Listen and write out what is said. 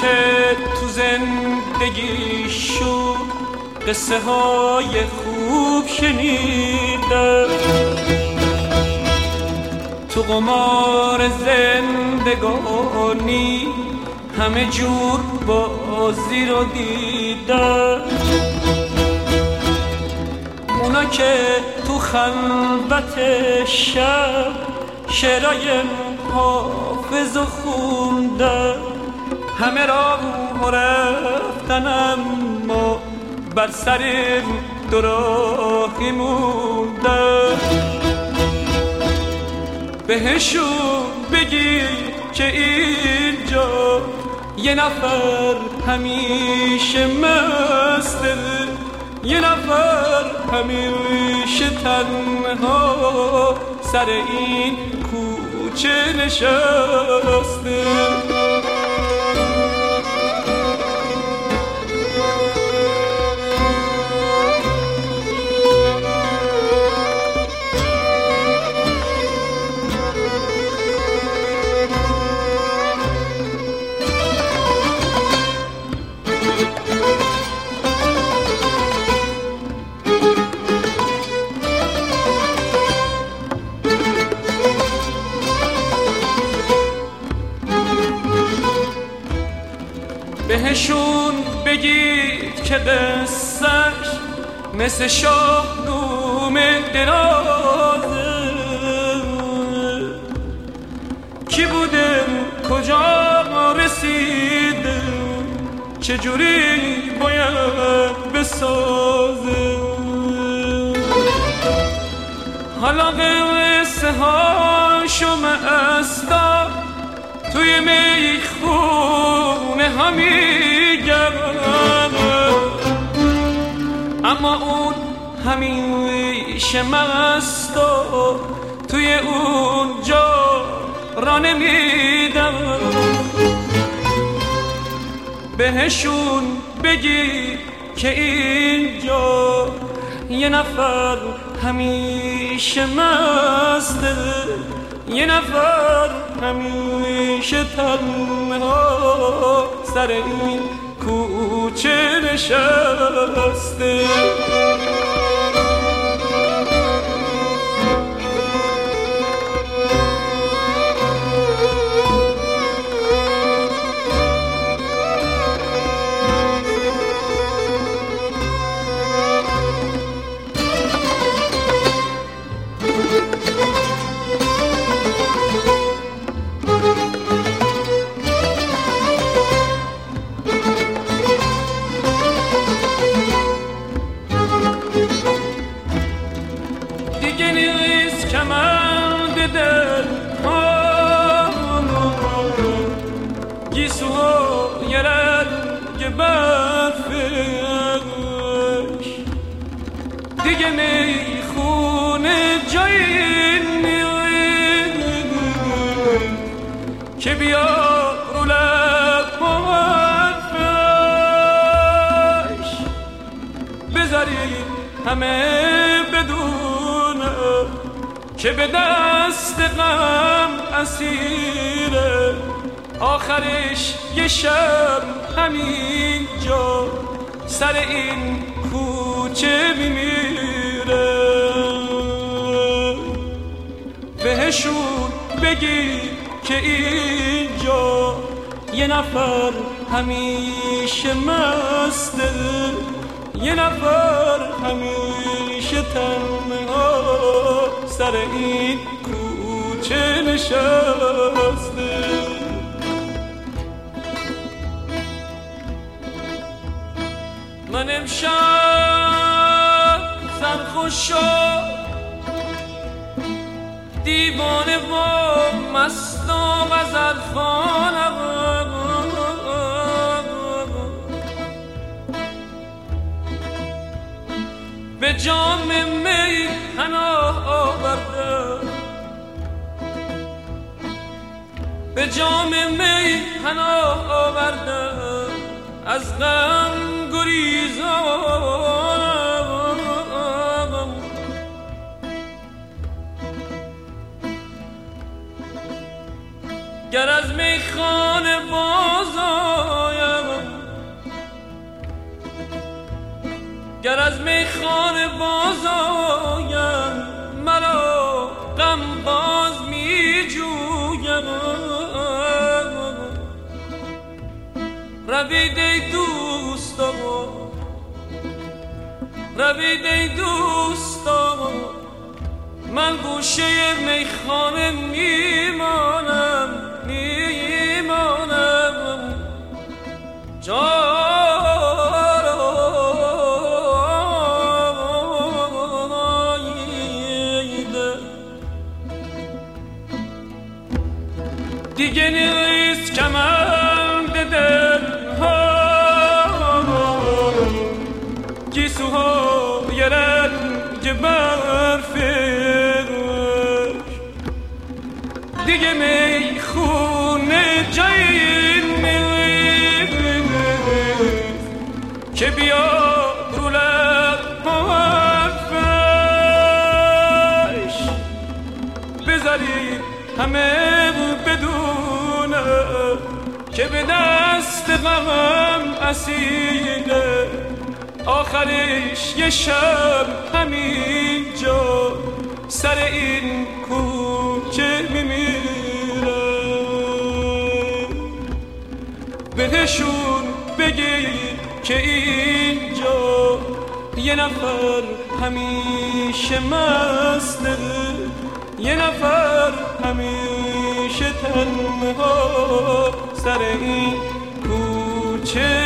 که تو زندگیشون قصه های خوب شنیده، تو قمار زندگانی همه جور بازی رو دیده، اونا که تو خلوت شب شعرهای حافظ و خونده، همه راه رفتن اما بر سر دوراهی مونده. بهشون بگی که اینجا یه نفر همیشه مسته، یه نفر همیشه تنها سر این کوچه نشسته. بهشون بگید که قصه‌اش مثل شاهنامه درازه، کی بوده کجا رسیده چجوری باید بسازه. حالا قصه هاشو مستم توی میخونه ها میگم، اما اون همیشه مست و توی اونجا را نمیدم. بهشون بگی که اینجا یه نفر همیشه مسته، یه نفر همیشه تنها سر این کوچه نشسته. دیگه نیست کمند دل گیسوهای رنگ برفش، دیگه میخونه جایی نیست که بیا رو لب حرفش. بذارید همه بدونه که به دست غم اسیره، آخرش یه شب همینجا سر این کوچه میمیره. بهشون بگی که اینجا یه نفر همیشه مسته، یه نفر همیشه تنها سر این کوچه نشسته. من امشب سرخوش و دیوانه و مست و غزلخوانم، به جام می پناه آوردم، به جام می پناه آوردم، از غم گریزانم. گر از میخانه باز میخانه باز آیم مرا غم باز می جویم روید ای دوستان روید ای دوستان من گوشه میخانه میمانم دیگه نیست کمند دل ها گیسوهای رنگ برفش دیگه میخونه جایی نیست که بیا رو لبش بذارید همه بدونه که به دست غمم اسیره آخرش یه شب همینجا سر این کوچه میمیره بهشون بگید که اینجا یه نفر همیشه مسته یه نفر همیشه تنها سر این کوچه